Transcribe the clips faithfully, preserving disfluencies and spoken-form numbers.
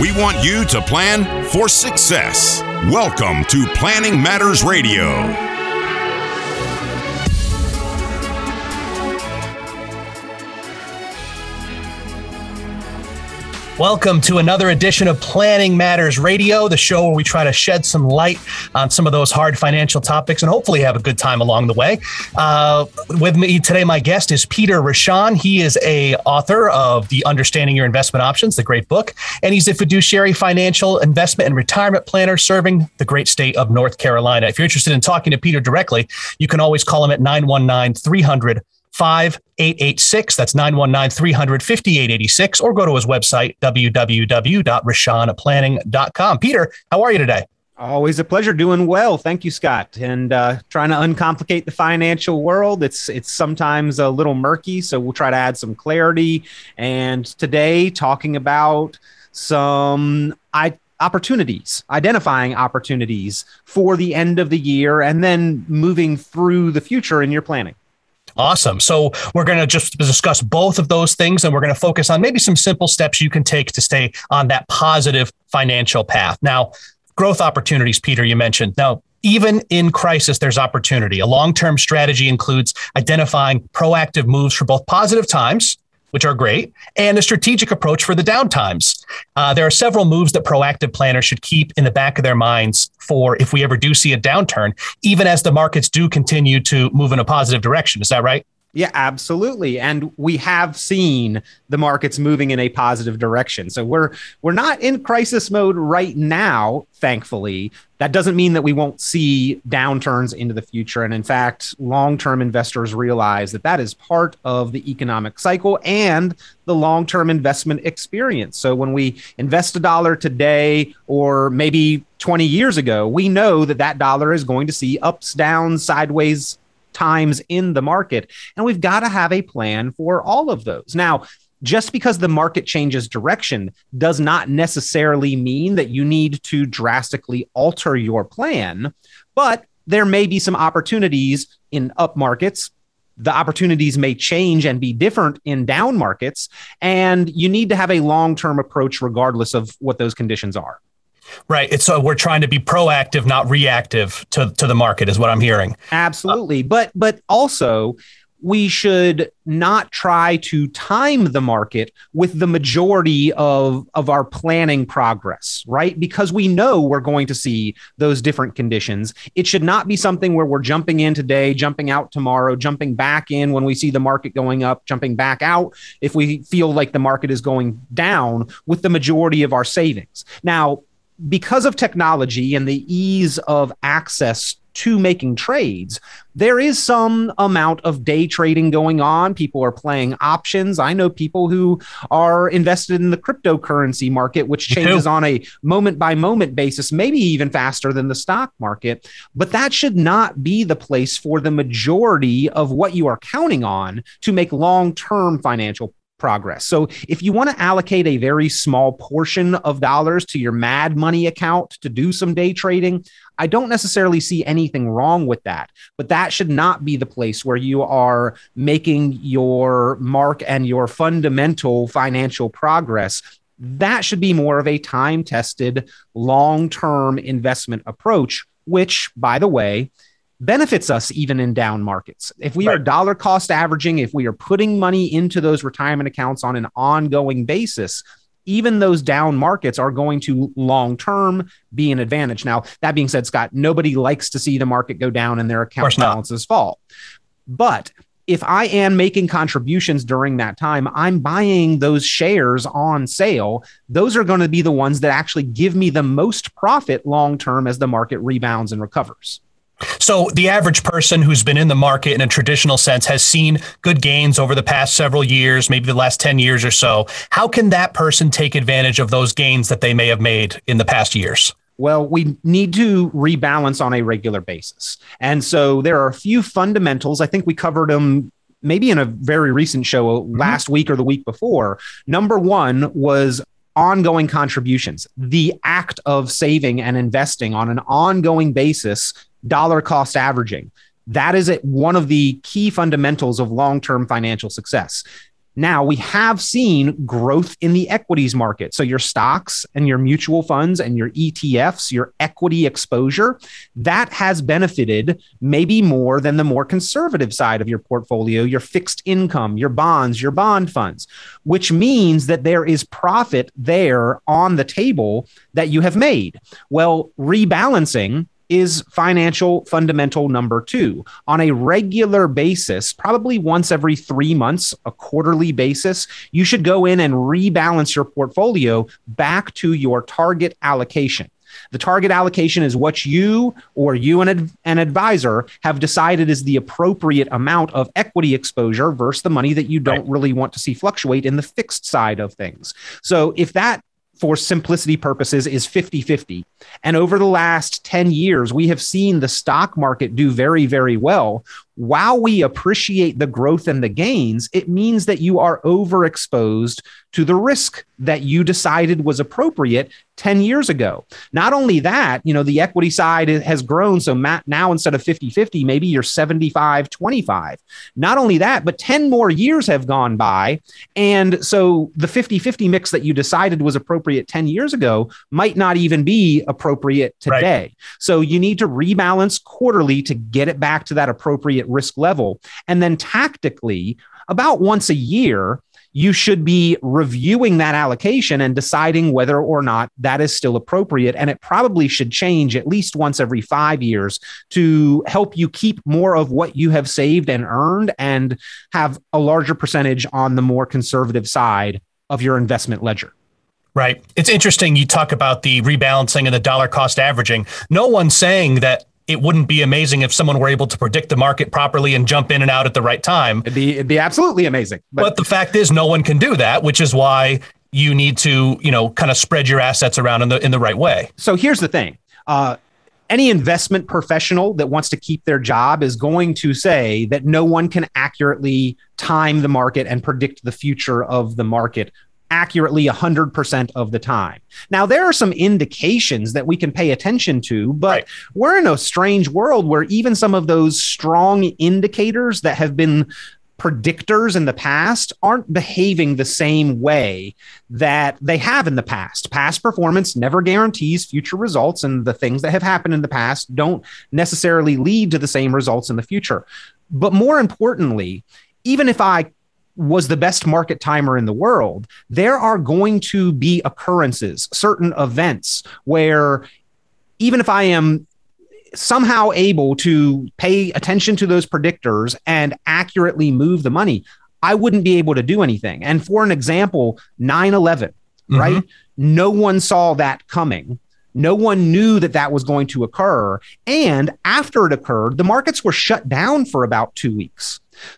We want you to plan for success. Welcome to Planning Matters Radio. Welcome to another edition of Planning Matters Radio, the show where we try to shed some light on some of those hard financial topics and hopefully have a good time along the way. Uh, with me today, my guest is Peter Rochon. He is a author of the Understanding Your Investment Options, the great book, and he's a fiduciary financial investment and retirement planner serving the great state of North Carolina. If you're interested in talking to Peter directly, you can always call him at nine one nine, three hundred, five eight eight six. That's nine one nine, three hundred, five eight eight six, or go to his website, w w w dot rochon planning dot com. Peter, how are you today? Always a pleasure. Doing well. Thank you, Scott. And uh, trying to uncomplicate the financial world. It's it's sometimes a little murky, so we'll try to add some clarity. And today, talking about some I, opportunities, identifying opportunities for the end of the year, and then moving through the future in your planning. Awesome. So we're going to just discuss both of those things, and we're going to focus on maybe some simple steps you can take to stay on that positive financial path. Now, growth opportunities, Peter, you mentioned. Now, even in crisis, there's opportunity. A long-term strategy includes identifying proactive moves for both positive times, which are great, and a strategic approach for the downtimes. Uh, there are several moves that proactive planners should keep in the back of their minds for if we ever do see a downturn, even as the markets do continue to move in a positive direction. Is that right? Yeah, absolutely. And we have seen the markets moving in a positive direction. So we're we're not in crisis mode right now, thankfully. That doesn't mean that we won't see downturns into the future. And in fact, long-term investors realize that that is part of the economic cycle and the long-term investment experience. So when we invest a dollar today or maybe twenty years ago, we know that that dollar is going to see ups, downs, sideways times in the market. And we've got to have a plan for all of those. Now, just because the market changes direction does not necessarily mean that you need to drastically alter your plan, but there may be some opportunities in up markets. The opportunities may change and be different in down markets, and you need to have a long-term approach regardless of what those conditions are. Right. It's so we're trying to be proactive, not reactive to, to the market is what I'm hearing. Absolutely. Uh, but but also we should not try to time the market with the majority of, of our planning progress, right? Because we know we're going to see those different conditions. It should not be something where we're jumping in today, jumping out tomorrow, jumping back in when we see the market going up, jumping back out if we feel like the market is going down with the majority of our savings. Now, because of technology and the ease of access to making trades, there is some amount of day trading going on. People are playing options. I know people who are invested in the cryptocurrency market, which changes on a moment by moment basis, maybe even faster than the stock market. But that should not be the place for the majority of what you are counting on to make long-term financial progress. So if you want to allocate a very small portion of dollars to your Mad Money account to do some day trading, I don't necessarily see anything wrong with that, but that should not be the place where you are making your mark and your fundamental financial progress. That should be more of a time-tested, long-term investment approach, which, by the way, benefits us even in down markets. If we right. are dollar cost averaging, if we are putting money into those retirement accounts on an ongoing basis, even those down markets are going to long-term be an advantage. Now, that being said, Scott, nobody likes to see the market go down and their account balances fall. But if I am making contributions during that time, I'm buying those shares on sale. Those are going to be the ones that actually give me the most profit long-term as the market rebounds and recovers. So the average person who's been in the market in a traditional sense has seen good gains over the past several years, maybe the last ten years or so. How can that person take advantage of those gains that they may have made in the past years? Well, we need to rebalance on a regular basis. And so there are a few fundamentals. I think we covered them maybe in a very recent show last mm-hmm. week or the week before. Number one was ongoing contributions, the act of saving and investing on an ongoing basis, dollar cost averaging. That is one of the key fundamentals of long-term financial success. Now, we have seen growth in the equities market. So your stocks and your mutual funds and your E T Fs, your equity exposure, that has benefited maybe more than the more conservative side of your portfolio, your fixed income, your bonds, your bond funds, which means that there is profit there on the table that you have made. Well, rebalancing is financial fundamental number two. On a regular basis, probably once every three months, a quarterly basis, you should go in and rebalance your portfolio back to your target allocation. The target allocation is what you or you and an advisor have decided is the appropriate amount of equity exposure versus the money that you don't right. really want to see fluctuate in the fixed side of things. So if that, for simplicity purposes, is fifty-fifty. And over the last ten years, we have seen the stock market do very, very well. While we appreciate the growth and the gains, it means that you are overexposed to the risk that you decided was appropriate ten years ago. Not only that, you know, the equity side has grown. So now instead of fifty-fifty, maybe you're seventy-five twenty-five. Not only that, but ten more years have gone by. And so the fifty-fifty mix that you decided was appropriate ten years ago might not even be appropriate today. Right. So you need to rebalance quarterly to get it back to that appropriate risk level. And then tactically, about once a year, you should be reviewing that allocation and deciding whether or not that is still appropriate. And it probably should change at least once every five years to help you keep more of what you have saved and earned and have a larger percentage on the more conservative side of your investment ledger. Right. It's interesting. You talk about the rebalancing and the dollar cost averaging. No one's saying that it wouldn't be amazing if someone were able to predict the market properly and jump in and out at the right time. It'd be, it'd be absolutely amazing. But, but the fact is, no one can do that, which is why you need to, you know, kind of spread your assets around in the in the right way. So here's the thing. Uh, any investment professional that wants to keep their job is going to say that no one can accurately time the market and predict the future of the market accurately one hundred percent of the time. Now, there are some indications that we can pay attention to, but right. we're in a strange world where even some of those strong indicators that have been predictors in the past aren't behaving the same way that they have in the past. Past performance never guarantees future results, and the things that have happened in the past don't necessarily lead to the same results in the future. But more importantly, even if I was the best market timer in the world, there are going to be occurrences, certain events where even if I am somehow able to pay attention to those predictors and accurately move the money, I wouldn't be able to do anything. And for an example, nine eleven, mm-hmm. right? No one saw that coming. No one knew that that was going to occur. And after it occurred, the markets were shut down for about two weeks.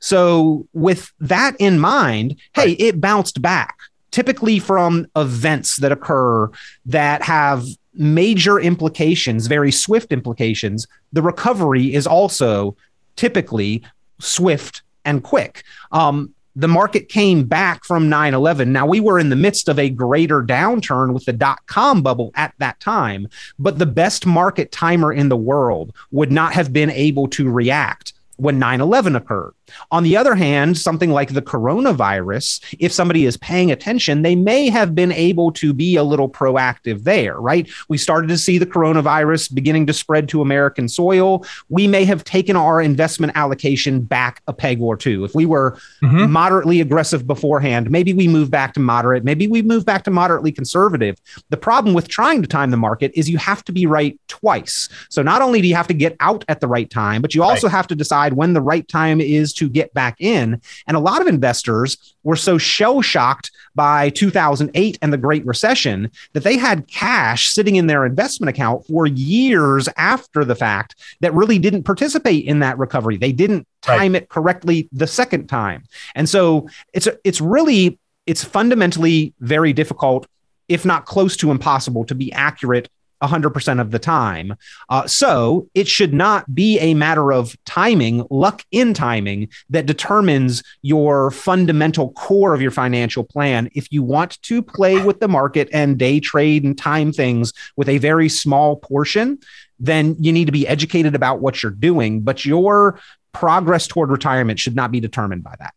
So with that in mind, hey, right. it bounced back, typically from events that occur that have major implications, very swift implications. The recovery is also typically swift and quick. Um, the market came back from nine eleven. Now, we were in the midst of a greater downturn with the dot-com bubble at that time, but the best market timer in the world would not have been able to react when nine eleven occurred. On the other hand, something like the coronavirus, if somebody is paying attention, they may have been able to be a little proactive there, right? We started to see the coronavirus beginning to spread to American soil. We may have taken our investment allocation back a peg or two. If we were mm-hmm. moderately aggressive beforehand, maybe we move back to moderate, maybe we move back to moderately conservative. The problem with trying to time the market is you have to be right twice. So not only do you have to get out at the right time, but you also right. have to decide when the right time is to get back in. And a lot of investors were so shell-shocked by two thousand eight and the Great Recession that they had cash sitting in their investment account for years after the fact that really didn't participate in that recovery. They didn't time right. it correctly the second time. And so it's it's really, it's fundamentally very difficult, if not close to impossible, to be accurate one hundred percent of the time. Uh, so it should not be a matter of timing, luck in timing, that determines your fundamental core of your financial plan. If you want to play with the market and day trade and time things with a very small portion, then you need to be educated about what you're doing. But your progress toward retirement should not be determined by that.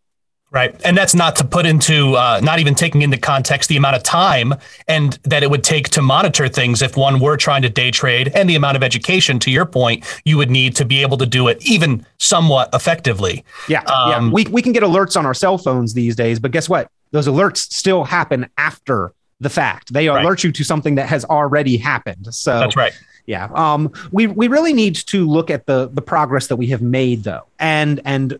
Right. And that's not to put into, uh, not even taking into context the amount of time and that it would take to monitor things if one were trying to day trade, and the amount of education, to your point, you would need to be able to do it even somewhat effectively. Yeah. Um, yeah. We, we can get alerts on our cell phones these days, but guess what? Those alerts still happen after the fact. They alert right. you to something that has already happened. So that's right. Yeah. Um, we, we really need to look at the, the progress that we have made, though, and, and,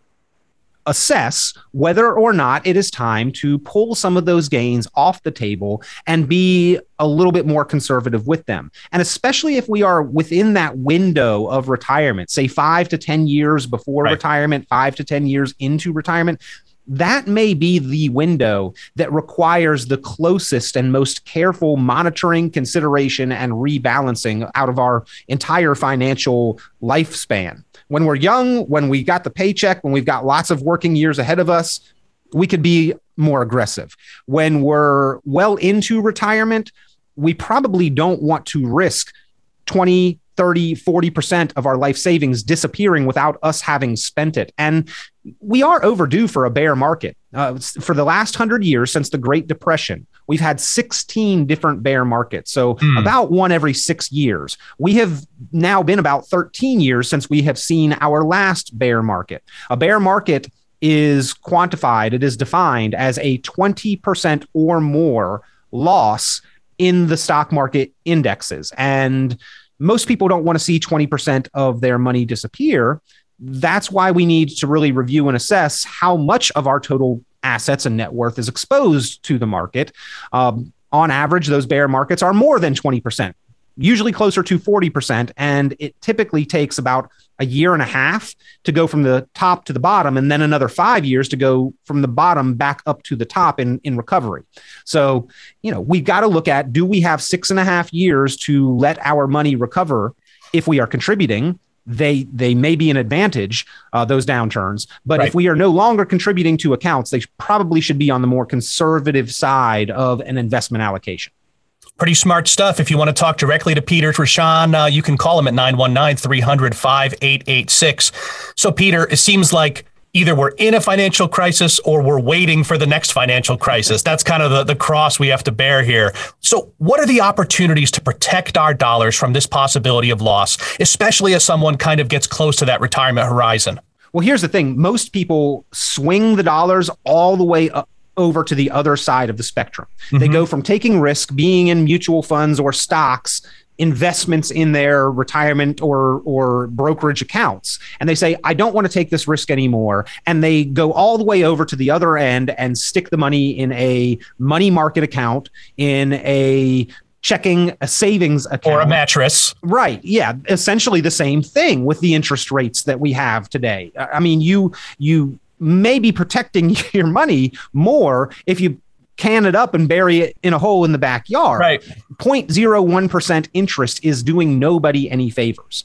assess whether or not it is time to pull some of those gains off the table and be a little bit more conservative with them. And especially if we are within that window of retirement, say five to ten years before right. retirement, five to ten years into retirement, that may be the window that requires the closest and most careful monitoring, consideration, and rebalancing out of our entire financial lifespan. When we're young, when we got the paycheck, when we've got lots of working years ahead of us, we could be more aggressive. When we're well into retirement, we probably don't want to risk twenty, thirty, forty percent of our life savings disappearing without us having spent it. And we are overdue for a bear market. Uh, for the last hundred years since the Great Depression, we've had sixteen different bear markets. So mm. about one every six years. We have now been about thirteen years since we have seen our last bear market. A bear market is quantified, it is defined as a twenty percent or more loss in the stock market indexes. And most people don't want to see twenty percent of their money disappear. That's why we need to really review and assess how much of our total assets and net worth is exposed to the market. Um, on average, those bear markets are more than twenty percent, usually closer to forty percent. And it typically takes about a year and a half to go from the top to the bottom, and then another five years to go from the bottom back up to the top in, in recovery. So, you know, we've got to look at, do we have six and a half years to let our money recover? If we are contributing, they they may be an advantage, uh, those downturns. But right. if we are no longer contributing to accounts, they probably should be on the more conservative side of an investment allocation. Pretty smart stuff. If you want to talk directly to Peter Treshan, uh, you can call him at nine one nine, three hundred, five eight eight six. So, Peter, it seems like either we're in a financial crisis or we're waiting for the next financial crisis. That's kind of the, the cross we have to bear here. So what are the opportunities to protect our dollars from this possibility of loss, especially as someone kind of gets close to that retirement horizon? Well, here's the thing. Most people swing the dollars all the way up over to the other side of the spectrum. Mm-hmm. They go from taking risk, being in mutual funds or stocks, investments in their retirement or or brokerage accounts. And they say, I don't want to take this risk anymore. And they go all the way over to the other end and stick the money in a money market account, in a checking, a savings account. Or a mattress. Right. Yeah. Essentially the same thing with the interest rates that we have today. I mean, you you may be protecting your money more if you can it up and bury it in a hole in the backyard. Right. zero point zero one percent interest is doing nobody any favors.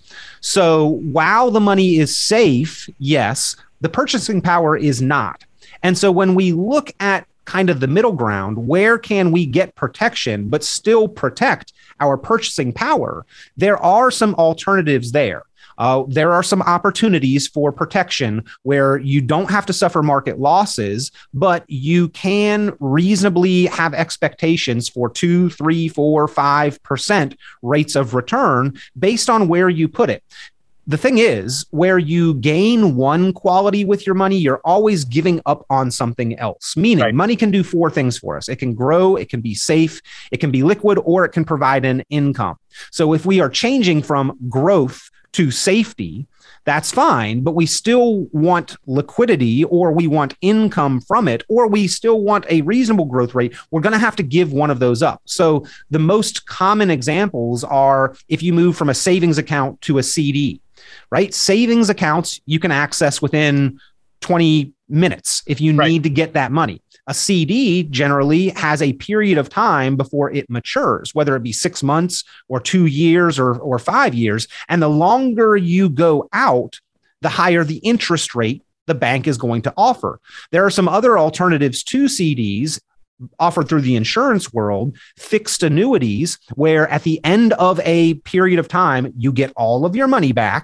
So while the money is safe, yes, the purchasing power is not. And so when we look at kind of the middle ground, where can we get protection but still protect our purchasing power? There are some alternatives there. Uh, there are some opportunities for protection where you don't have to suffer market losses, but you can reasonably have expectations for two, three, four, five percent rates of return based on where you put it. The thing is, where you gain one quality with your money, you're always giving up on something else. Meaning, right. money can do four things for us. It can grow, it can be safe, it can be liquid, or it can provide an income. So if we are changing from growth to safety, that's fine, but we still want liquidity, or we want income from it, or we still want a reasonable growth rate. We're going to have to give one of those up. So the most common examples are if you move from a savings account to a C D, right? Savings accounts you can access within twenty minutes if you right. need to get that money. A C D generally has a period of time before it matures, whether it be six months or two years or, or five years. And the longer you go out, the higher the interest rate the bank is going to offer. There are some other alternatives to C Ds offered through the insurance world, fixed annuities, where at the end of a period of time, you get all of your money back,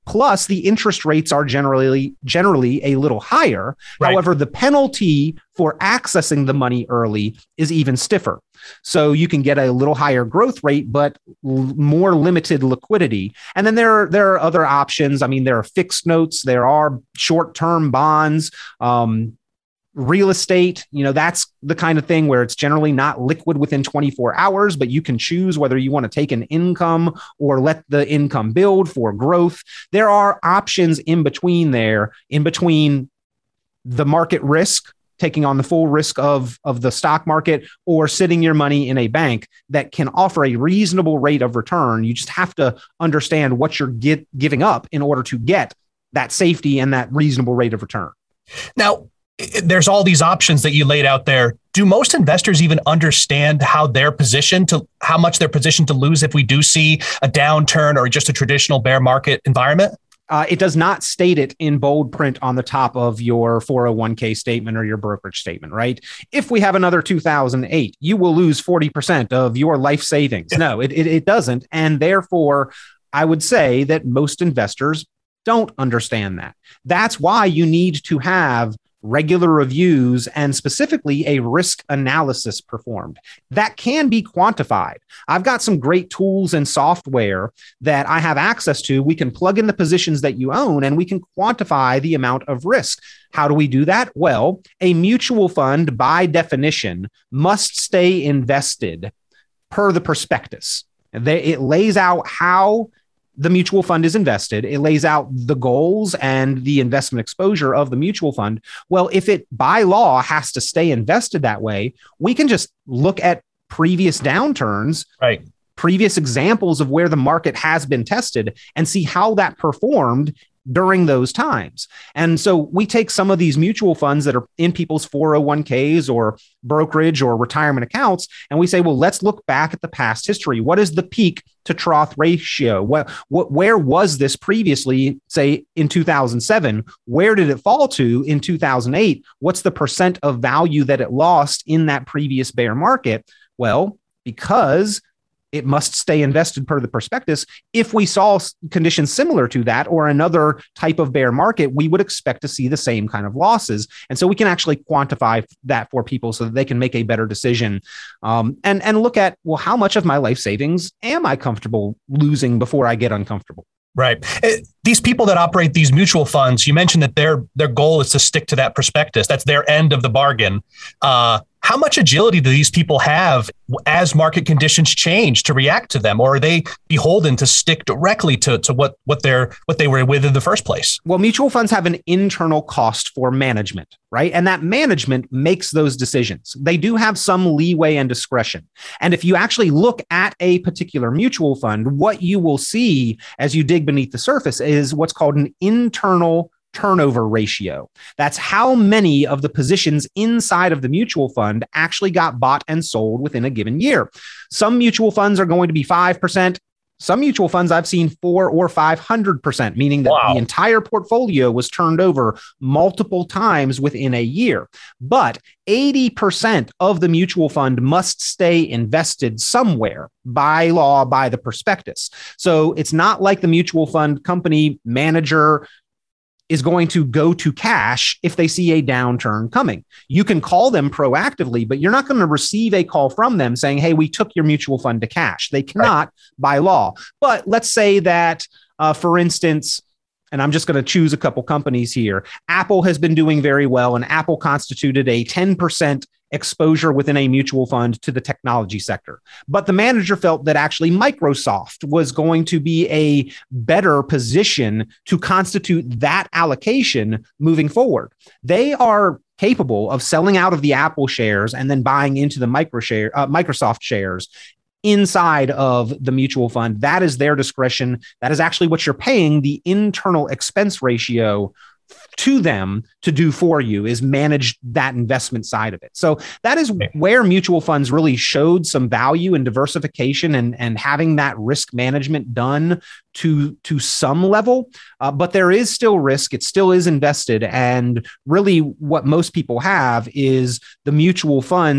Plus, the interest rates are generally generally a little higher. Right. However, the penalty for accessing the money early is even stiffer. So you can get a little higher growth rate, but l- more limited liquidity. And then there are, there are other options. I mean, there are fixed notes, there are short-term bonds, um, real estate. You know, that's the kind of thing where it's generally not liquid within twenty-four hours, but you can choose whether you want to take an income or let the income build for growth. There are options in between there, in between the market risk, taking on the full risk of, of the stock market, or sitting your money in a bank that can offer a reasonable rate of return. You just have to understand what you're get, giving up in order to get that safety and that reasonable rate of return. Now, there's all these options that you laid out there. Do most investors even understand how they're positioned to how much they're positioned to lose if we do see a downturn or just a traditional bear market environment? Uh, it does not state it in bold print on the top of your four oh one k statement or your brokerage statement, right? If we have another two thousand eight, you will lose forty percent of your life savings. No, it, it, it doesn't. And therefore, I would say that most investors don't understand that. That's why you need to have regular reviews and specifically a risk analysis performed that can be quantified. I've got some great tools and software that I have access to. We can plug in the positions that you own and we can quantify the amount of risk. How do we do that? Well, a mutual fund by definition must stay invested per the prospectus. They, it lays out how the mutual fund is invested. It lays out the goals and the investment exposure of the mutual fund. Well, if it by law has to stay invested that way, we can just look at previous downturns, right, previous examples of where the market has been tested and see how that performed during those times. And so we take some of these mutual funds that are in people's four oh one k's or brokerage or retirement accounts, and we say, well, let's look back at the past history. What is the peak to trough ratio? What, what, where was this previously, say in two thousand seven? Where did it fall to in two thousand eight? What's the percent of value that it lost in that previous bear market? Well, because it must stay invested per the prospectus. If we saw conditions similar to that or another type of bear market, we would expect to see the same kind of losses. And so we can actually quantify that for people so that they can make a better decision um, and, and look at, well, how much of my life savings am I comfortable losing before I get uncomfortable? Right. These people that operate these mutual funds, you mentioned that their their goal is to stick to that prospectus. That's their end of the bargain. Uh, how much agility do these people have as market conditions change to react to them, or are they beholden to stick directly to, to what what they're what they were with in the first place? Well, mutual funds have an internal cost for management, right? And that management makes those decisions. They do have some leeway and discretion. And if you actually look at a particular mutual fund, what you will see as you dig beneath the surface is what's called an internal turnover ratio. That's how many of the positions inside of the mutual fund actually got bought and sold within a given year. Some mutual funds are going to be five percent. Some mutual funds I've seen four or five hundred percent, meaning that wow. the entire portfolio was turned over multiple times within a year. But eighty percent of the mutual fund must stay invested somewhere by law, by the prospectus. So it's not like the mutual fund company manager is going to go to cash if they see a downturn coming. You can call them proactively, but you're not going to receive a call from them saying, hey, we took your mutual fund to cash. They cannot right. by law. But let's say that, uh, for instance, and I'm just going to choose a couple companies here. Apple has been doing very well, and Apple constituted a ten percent exposure within a mutual fund to the technology sector. But the manager felt that actually Microsoft was going to be a better position to constitute that allocation moving forward. They are capable of selling out of the Apple shares and then buying into the micro share, uh, Microsoft shares inside of the mutual fund. That is their discretion. That is actually what you're paying the internal expense ratio to them to do for you, is manage that investment side of it. So that is where mutual funds really showed some value in diversification and, and having that risk management done to, to some level. Uh, but there is still risk. It still is invested. And really what most people have is the mutual funds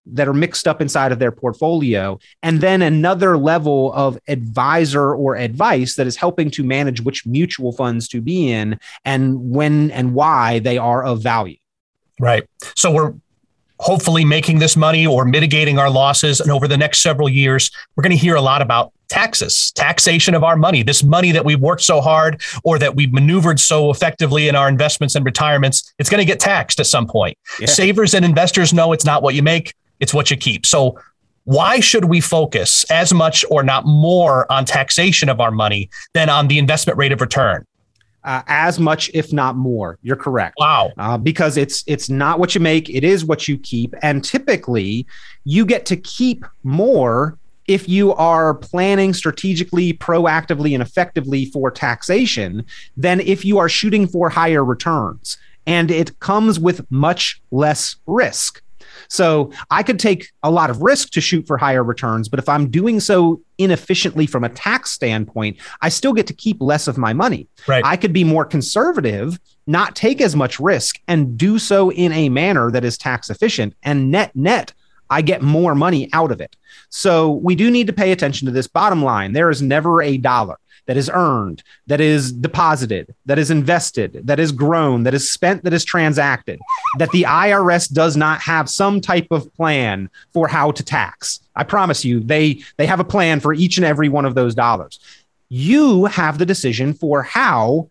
that are mixed up inside of their portfolio, and then another level of advisor or advice that is helping to manage which mutual funds to be in and when and why they are of value. Right. So we're hopefully making this money or mitigating our losses. And over the next several years, we're going to hear a lot about taxes, taxation of our money, this money that we've worked so hard or that we've maneuvered so effectively in our investments and retirements. It's going to get taxed at some point. Yeah. Savers and investors know it's not what you make, it's what you keep. So why should we focus as much or not more on taxation of our money than on the investment rate of return? Uh, as much, if not more. You're correct. Wow. Uh, because it's it's not what you make, it is what you keep. And typically, you get to keep more if you are planning strategically, proactively, and effectively for taxation than if you are shooting for higher returns. And it comes with much less risk. So I could take a lot of risk to shoot for higher returns, but if I'm doing so inefficiently from a tax standpoint, I still get to keep less of my money. Right. I could be more conservative, not take as much risk, and do so in a manner that is tax efficient. And net net, I get more money out of it. So we do need to pay attention to this bottom line. There is never a dollar that is earned, that is deposited, that is invested, that is grown, that is spent, that is transacted, that the I R S does not have some type of plan for how to tax. I promise you, they, they have a plan for each and every one of those dollars. You have the decision for how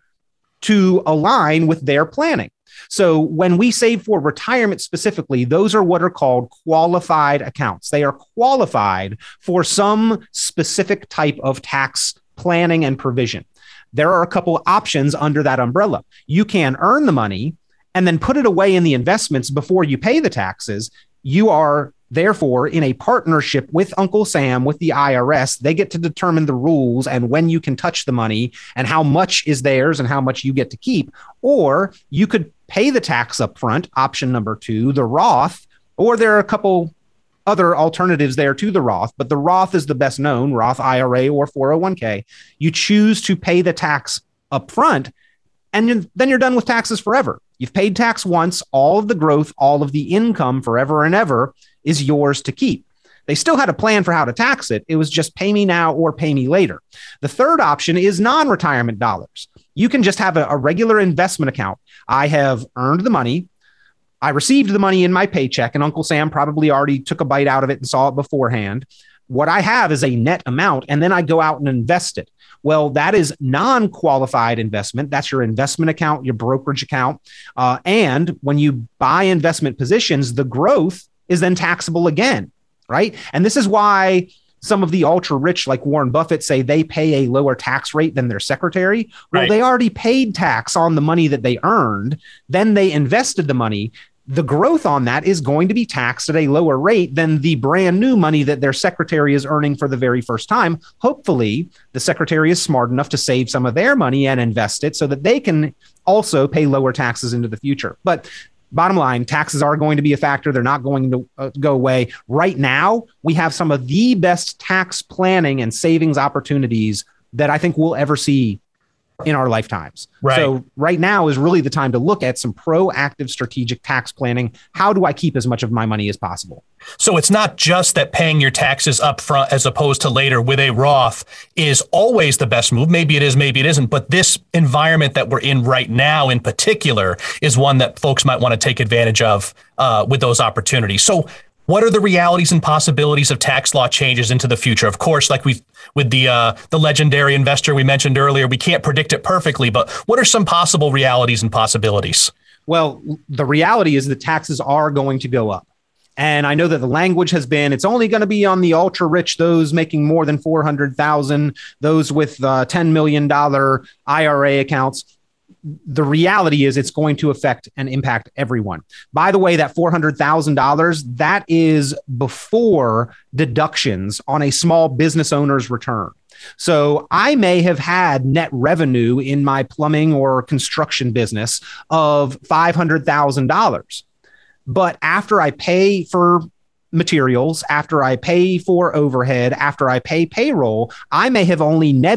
to align with their planning. So when we save for retirement specifically, those are what are called qualified accounts. They are qualified for some specific type of tax planning and provision. There are a couple options under that umbrella. You can earn the money and then put it away in the investments before you pay the taxes. You are therefore in a partnership with Uncle Sam, with the I R S. They get to determine the rules and when you can touch the money and how much is theirs and how much you get to keep. Or you could pay the tax up front, option number two, the Roth, or there are a couple other alternatives there to the Roth, but the Roth is the best known, Roth I R A or four oh one k. You choose to pay the tax up front, and you're, then you're done with taxes forever. You've paid tax once, all of the growth, all of the income forever and ever is yours to keep. They still had a plan for how to tax it. It was just pay me now or pay me later. The third option is non-retirement dollars. You can just have a, a regular investment account. I have earned the money. I received the money in my paycheck, and Uncle Sam probably already took a bite out of it and saw it beforehand. What I have is a net amount, and then I go out and invest it. Well, that is non-qualified investment. That's your investment account, your brokerage account. Uh, and when you buy investment positions, the growth is then taxable again, right? And this is why some of the ultra rich like Warren Buffett say they pay a lower tax rate than their secretary. Well, right. They already paid tax on the money that they earned. Then they invested the money. The growth on that is going to be taxed at a lower rate than the brand new money that their secretary is earning for the very first time. Hopefully, the secretary is smart enough to save some of their money and invest it so that they can also pay lower taxes into the future. But bottom line, taxes are going to be a factor. They're not going to uh, go away. Right now, we have some of the best tax planning and savings opportunities that I think we'll ever see in our lifetimes. Right. So right now is really the time to look at some proactive strategic tax planning. How do I keep as much of my money as possible? So it's not just that paying your taxes up front as opposed to later with a Roth is always the best move. Maybe it is, maybe it isn't. But this environment that we're in right now in particular is one that folks might want to take advantage of uh, with those opportunities. So what are the realities and possibilities of tax law changes into the future? Of course, like we've with the uh, the legendary investor we mentioned earlier, we can't predict it perfectly, but what are some possible realities and possibilities? Well, the reality is that taxes are going to go up. And I know that the language has been, it's only going to be on the ultra rich, those making more than four hundred thousand, those with uh, ten million dollars I R A accounts. The reality is it's going to affect and impact everyone. By the way, that four hundred thousand dollars, that is before deductions on a small business owner's return. So I may have had net revenue in my plumbing or construction business of five hundred thousand dollars. But after I pay for materials, after I pay for overhead, after I pay payroll, I may have only netted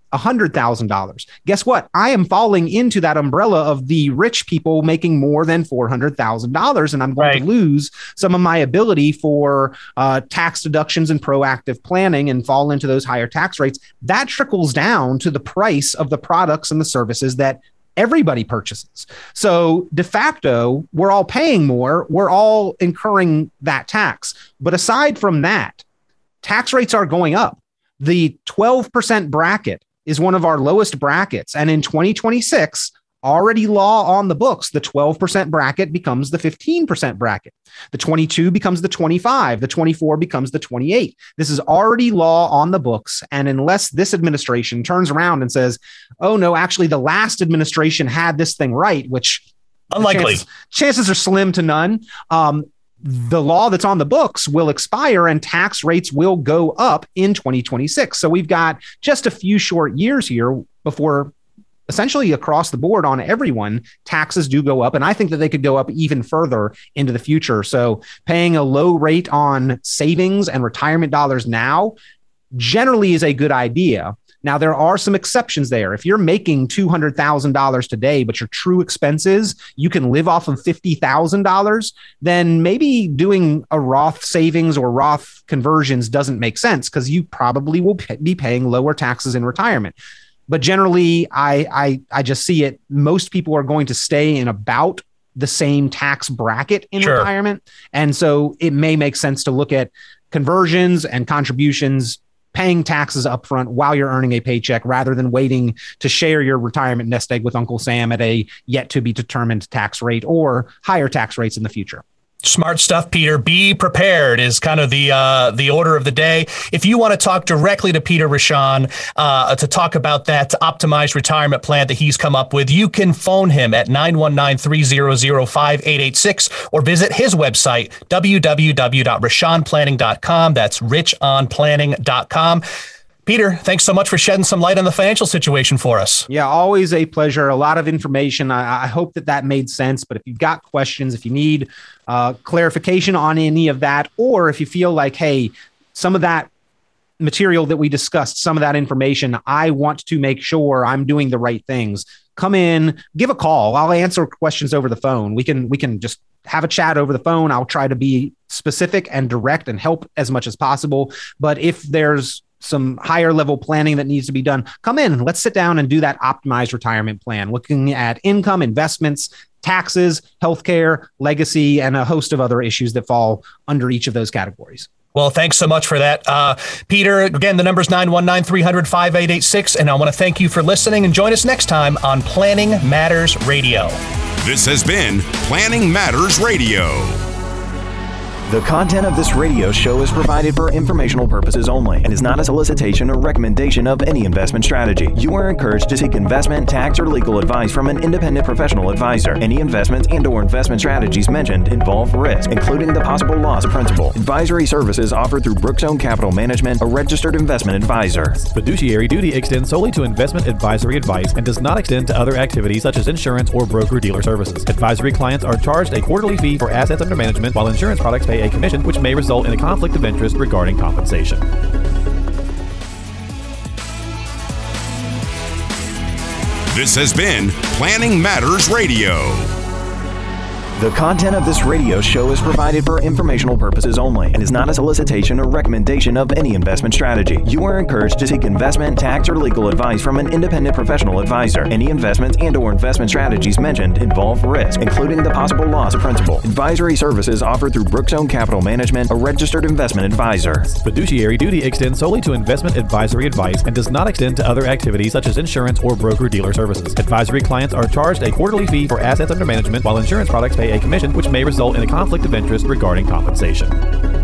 one hundred thousand dollars. Guess what? I am falling into that umbrella of the rich people making more than four hundred thousand dollars, and I'm going right. to lose some of my ability for uh, tax deductions and proactive planning and fall into those higher tax rates. That trickles down to the price of the products and the services that everybody purchases. So de facto, we're all paying more. We're all incurring that tax. But aside from that, tax rates are going up. The twelve percent bracket is one of our lowest brackets. And in twenty twenty-six, already law on the books, the twelve percent bracket becomes the fifteen percent bracket. The twenty-two becomes the twenty-five. The twenty-four becomes the twenty-eight. This is already law on the books. And unless this administration turns around and says, oh, no, actually, the last administration had this thing right, which unlikely chances, chances are slim to none. Um, the law that's on the books will expire and tax rates will go up in twenty twenty-six. So we've got just a few short years here before essentially across the board on everyone, taxes do go up. And I think that they could go up even further into the future. So paying a low rate on savings and retirement dollars now generally is a good idea. Now, there are some exceptions there. If you're making two hundred thousand dollars today, but your true expenses, you can live off of fifty thousand dollars, then maybe doing a Roth savings or Roth conversions doesn't make sense because you probably will be paying lower taxes in retirement. But generally, I, I I just see it. Most people are going to stay in about the same tax bracket in sure. retirement. And so it may make sense to look at conversions and contributions, paying taxes upfront while you're earning a paycheck rather than waiting to share your retirement nest egg with Uncle Sam at a yet to be determined tax rate or higher tax rates in the future. Smart stuff, Peter. Be prepared is kind of the uh, the order of the day. If you want to talk directly to Peter Rochon uh, to talk about that optimized retirement plan that he's come up with, you can phone him at nine one nine, three zero zero, five eight eight six or visit his website, w w w dot rishon planning dot com. That's rich on planning dot com. Peter, thanks so much for shedding some light on the financial situation for us. Yeah, always a pleasure. A lot of information. I, I hope that that made sense. But if you've got questions, if you need uh, clarification on any of that, or if you feel like, hey, some of that material that we discussed, some of that information, I want to make sure I'm doing the right things, come in, give a call. I'll answer questions over the phone. We can we can just have a chat over the phone. I'll try to be specific and direct and help as much as possible. But if there's some higher level planning that needs to be done, come in and let's sit down and do that optimized retirement plan, looking at income, investments, taxes, healthcare, legacy, and a host of other issues that fall under each of those categories. Well, thanks so much for that. Uh, Peter, again, the number is nine one nine, three hundred, five eight eight six. And I want to thank you for listening and join us next time on Planning Matters Radio. This has been Planning Matters Radio. The content of this radio show is provided for informational purposes only and is not a solicitation or recommendation of any investment strategy. You are encouraged to seek investment, tax, or legal advice from an independent professional advisor. Any investments and or investment strategies mentioned involve risk, including the possible loss of principal. Advisory services offered through Brookzone Capital Management, a registered investment advisor. Fiduciary duty extends solely to investment advisory advice and does not extend to other activities such as insurance or broker-dealer services. Advisory clients are charged a quarterly fee for assets under management, while insurance products pay a commission, which may result in a conflict of interest regarding compensation. This has been Planning Matters Radio. The content of this radio show is provided for informational purposes only and is not a solicitation or recommendation of any investment strategy. You are encouraged to seek investment, tax, or legal advice from an independent professional advisor. Any investments and or investment strategies mentioned involve risk, including the possible loss of principal. Advisory services offered through Brookzone Capital Management, a registered investment advisor. Fiduciary duty extends solely to investment advisory advice and does not extend to other activities such as insurance or broker-dealer services. Advisory clients are charged a quarterly fee for assets under management, while insurance products pay a commission, which may result in a conflict of interest regarding compensation.